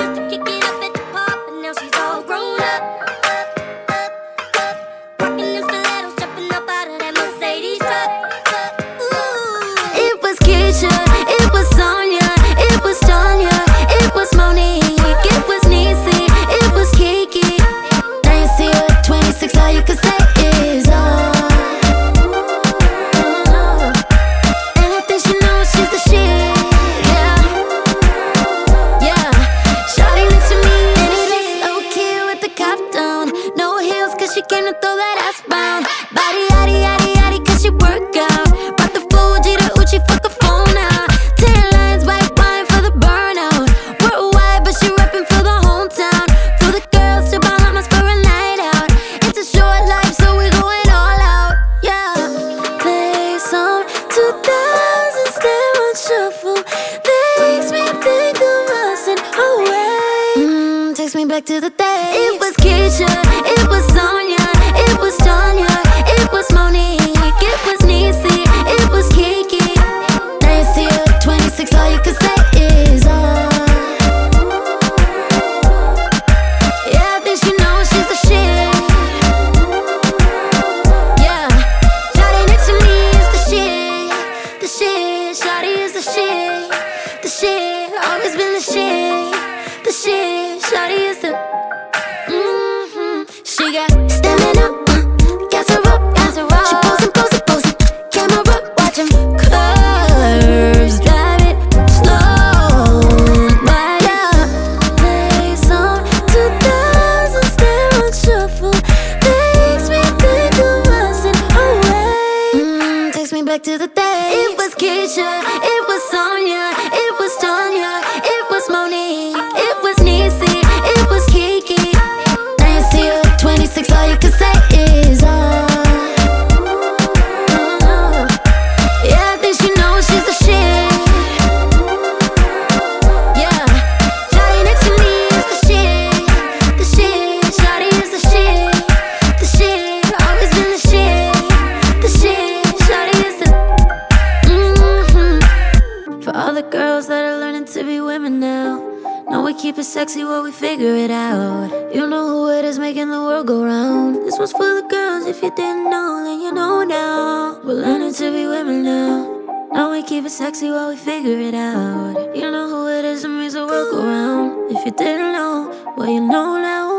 used to kick it up at the park, but now she's all grown up. Rocking them stilettos, jumping up out of that Mercedes truck. Ooh. It was Keisha, it was Sonia, it was Tanya, it was Monique, it was Niecy, it was Kiki. Now you see her at 26, all you can say is and I think she knows she's the shit. Yeah, yeah. Shawty next to me and it is so cute with the cop down. No heels 'cause she came to throw that ass bound. Body yaddy yaddy yaddy 'cause she work out. Brought the Fuji to Uchi, fuck a phone now. 10 lines, white wine for the burnout. Worldwide, but she reppin' for the hometown. For the girls to Bahamas for a night out. It's a short life, so we going all out. Yeah. Play some 2000s, stay on shuffle. Makes me think of us and away. Takes me back to the days. It was Keisha, it was Sonia, it was Tanya, it was Monique, it was Niecy, it was Kiki. Now you see her at 26, all you can say is yeah, I think she knows she's the shit. Yeah, Shawty next to me is the shit. The shit, Shawty is the shit. The shit, always been the shit. The shit, Shawty is the She got stamina, gas her up, gas her up. She posing, posing, posing, camera up, watch 'em curves, drive it slow, right up. Play some 2000s, stay on shuffle. Makes me think of us and away. Takes me back to the days. It was Keisha, it was Sonia, it was Tanya, it was Monique, it was Niecy, it was Kiki. Now you see her at 26, all you can say is yeah, I think she knows she's the shit. Yeah, Shawty next to me is the shit. The shit, Shawty is the shit. The shit, always been the shit. The shit, Shawty is the For all the girls that are learning to be women now, know we keep it sexy while we figure it out. You know who it is making the world go round. This one's for the girls, if you didn't know, then you know now. We're learning to be women now. Now we keep it sexy while we figure it out. You know who it is that makes the world go round. If you didn't know, well you know now.